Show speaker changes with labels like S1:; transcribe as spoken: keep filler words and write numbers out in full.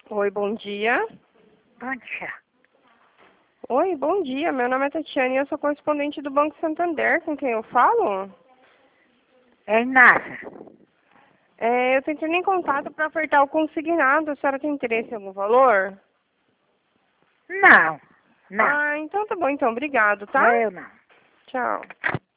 S1: Oi, bom dia.
S2: Bom dia.
S1: Oi, bom dia. Meu nome é Tatiana e eu sou correspondente do Banco Santander. Com quem eu falo?
S2: É Inácia.
S1: É, eu tô entrando em contato para ofertar o consignado. A senhora tem interesse em algum valor?
S2: Não, não.
S1: Ah, então tá bom. Então, obrigado, tá?
S2: Eu não.
S1: Tchau.